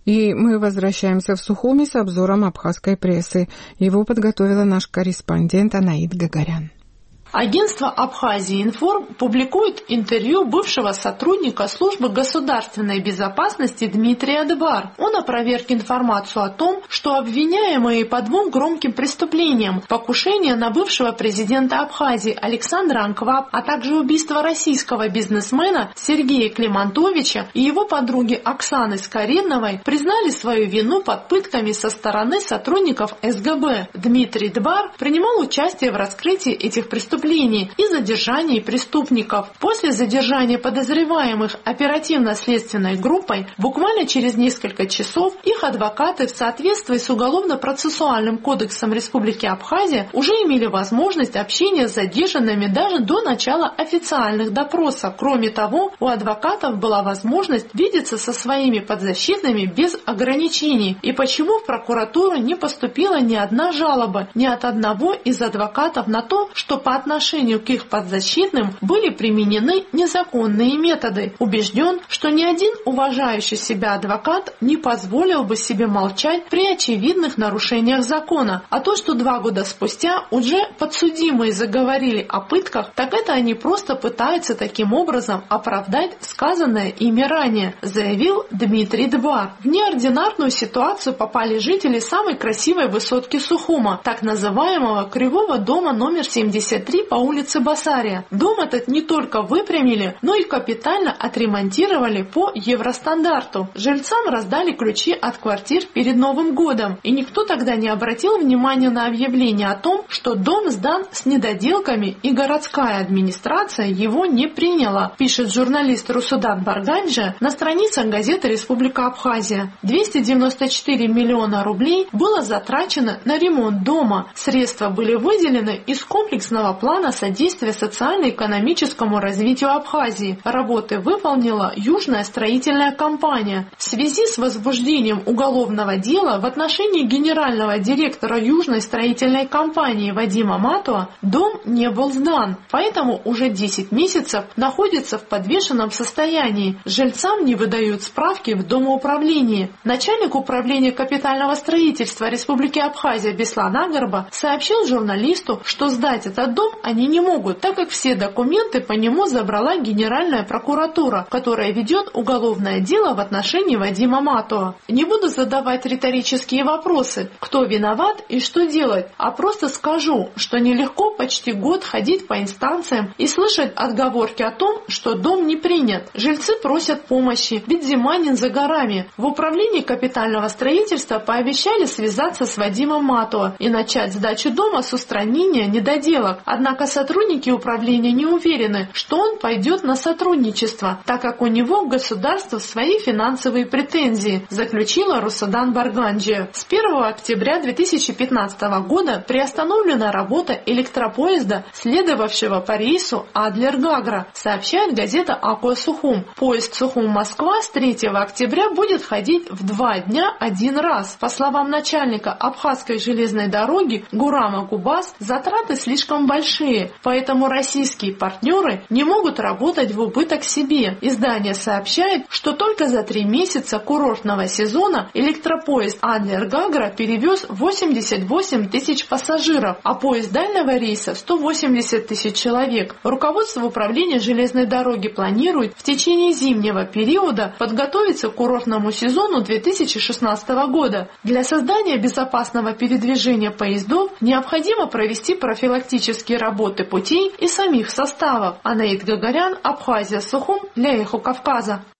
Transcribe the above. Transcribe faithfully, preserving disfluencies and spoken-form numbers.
И мы возвращаемся в Сухуми с обзором абхазской прессы. Его подготовила наш корреспондент Анаит Гагарян. Агентство Абхазия Информ публикует интервью бывшего сотрудника службы государственной безопасности Дмитрия Дбар. Он опроверг информацию о том, что обвиняемые по двум громким преступлениям – покушение на бывшего президента Абхазии Александра Анкваб, а также убийство российского бизнесмена Сергея Климантовича и его подруги Оксаны Скориновой – признали свою вину под пытками со стороны сотрудников эс гэ бэ. Дмитрий Дбар принимал участие в раскрытии этих преступлений и задержании преступников. После задержания подозреваемых оперативно-следственной группой буквально через несколько часов их адвокаты в соответствии с Уголовно-процессуальным кодексом Республики Абхазия уже имели возможность общения с задержанными даже до начала официальных допросов. Кроме того, у адвокатов была возможность видеться со своими подзащитными без ограничений. И почему в прокуратуру не поступила ни одна жалоба ни от одного из адвокатов на то, что по отношению к их подзащитным были применены незаконные методы. Убежден, что ни один уважающий себя адвокат не позволил бы себе молчать при очевидных нарушениях закона. А то, что два года спустя уже подсудимые заговорили о пытках, так это они просто пытаются таким образом оправдать сказанное ими ранее, заявил Дмитрий Дбар. В неординарную ситуацию попали жители самой красивой высотки Сухума, так называемого Кривого дома номер семьдесят три по улице Басария. Дом этот не только выпрямили, но и капитально отремонтировали по евростандарту. Жильцам раздали ключи от квартир перед Новым годом, и никто тогда не обратил внимания на объявление о том, что дом сдан с недоделками и городская администрация его не приняла, пишет журналист Русудан Барганджи на страницах газеты «Республика Абхазия». двести девяносто четыре миллиона рублей было затрачено на ремонт дома. Средства были выделены из комплексного плана содействия социально-экономическому развитию Абхазии. Работы выполнила Южная строительная компания. В связи с возбуждением уголовного дела в отношении генерального директора Южной строительной компании Вадима Матова дом не был сдан, поэтому уже десять месяцев находится в подвешенном состоянии. Жильцам не выдают справки в домоуправлении. Начальник управления капитального строительства Республики Абхазия Беслан Агарба сообщил журналисту, что сдать этот дом они не могут, так как все документы по нему забрала Генеральная прокуратура, которая ведет уголовное дело в отношении Вадима Матова. Не буду задавать риторические вопросы, кто виноват и что делать, а просто скажу, что нелегко почти год ходить по инстанциям и слышать отговорки о том, что дом не принят. Жильцы просят помощи, ведь зима не за горами. В управлении капитального строительства пообещали связаться с Вадимом Матова и начать сдачу дома с устранения недоделок. Однако сотрудники управления не уверены, что он пойдет на сотрудничество, так как у него к государству свои финансовые претензии, заключила Русудан Барганджи. С первого октября две тысячи пятнадцатого года приостановлена работа электропоезда, следовавшего по рейсу Адлер-Гагра, сообщает газета «Аква Сухум». Поезд Сухум-Москва с третьего октября будет ходить в два дня один раз. По словам начальника Абхазской железной дороги Гурама Губас, затраты слишком большие, поэтому российские партнеры не могут работать в убыток себе. Издание сообщает, что только за три месяца курортного сезона электропоезд Адлер-Гагра перевез восемьдесят восемь тысяч пассажиров, а поезд дальнего рейса сто восемьдесят тысяч человек. Руководство управления железной дороги планирует в течение зимнего периода подготовиться к курортному сезону две тысячи шестнадцатого года. Для создания безопасного передвижения поездов необходимо провести профилактические работы путей и самих составов. Анаит Гагарян, Абхазия, Сухум, для Эхо Кавказа.